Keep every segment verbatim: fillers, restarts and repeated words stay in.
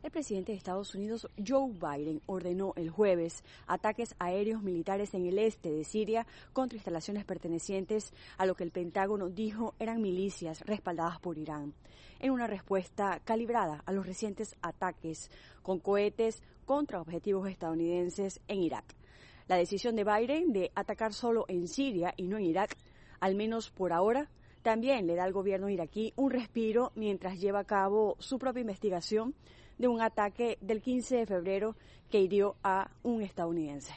El presidente de Estados Unidos, Joe Biden, ordenó el jueves ataques aéreos militares en el este de Siria contra instalaciones pertenecientes a lo que el Pentágono dijo eran milicias respaldadas por Irán, en una respuesta calibrada a los recientes ataques con cohetes contra objetivos estadounidenses en Irak. La decisión de Biden de atacar solo en Siria y no en Irak, al menos por ahora, también le da al gobierno iraquí un respiro mientras lleva a cabo su propia investigación de un ataque del quince de febrero que hirió a un estadounidense.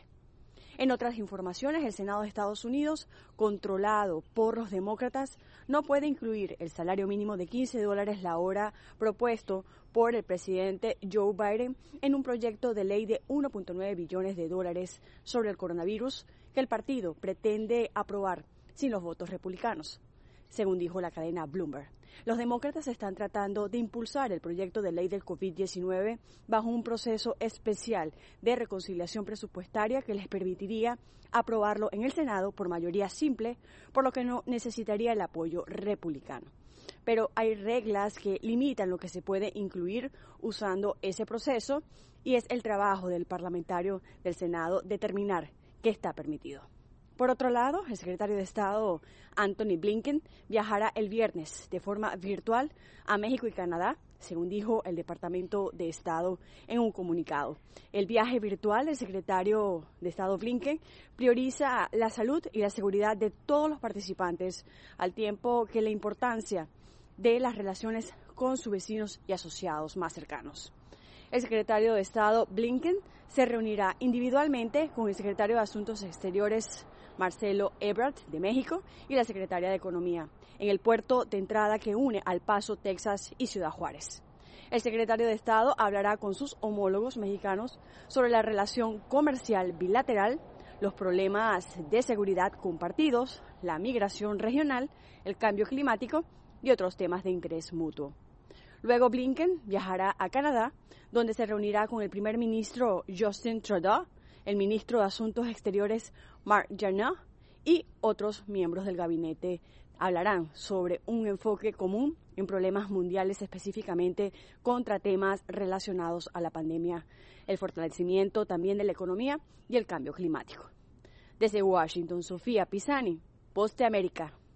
En otras informaciones, el Senado de Estados Unidos, controlado por los demócratas, no puede incluir el salario mínimo de quince dólares la hora propuesto por el presidente Joe Biden en un proyecto de ley de uno punto nueve billones de dólares sobre el coronavirus que el partido pretende aprobar sin los votos republicanos, según dijo la cadena Bloomberg. Los demócratas están tratando de impulsar el proyecto de ley del COVID diecinueve bajo un proceso especial de reconciliación presupuestaria que les permitiría aprobarlo en el Senado por mayoría simple, por lo que no necesitaría el apoyo republicano. Pero hay reglas que limitan lo que se puede incluir usando ese proceso y es el trabajo del parlamentario del Senado determinar qué está permitido. Por otro lado, el secretario de Estado, Antony Blinken, viajará el viernes de forma virtual a México y Canadá, según dijo el Departamento de Estado en un comunicado. El viaje virtual del secretario de Estado Blinken prioriza la salud y la seguridad de todos los participantes, al tiempo que la importancia de las relaciones con sus vecinos y asociados más cercanos. El secretario de Estado Blinken se reunirá individualmente con el secretario de Asuntos Exteriores Marcelo Ebrard de México y la secretaria de Economía en el puerto de entrada que une El Paso, Texas y Ciudad Juárez. El secretario de Estado hablará con sus homólogos mexicanos sobre la relación comercial bilateral, los problemas de seguridad compartidos, la migración regional, el cambio climático y otros temas de interés mutuo. Luego Blinken viajará a Canadá, donde se reunirá con el primer ministro Justin Trudeau, el ministro de Asuntos Exteriores Marc Garneau y otros miembros del gabinete. Hablarán sobre un enfoque común en problemas mundiales, específicamente contra temas relacionados a la pandemia, el fortalecimiento también de la economía y el cambio climático. Desde Washington, Sofía Pisani, Voz de América.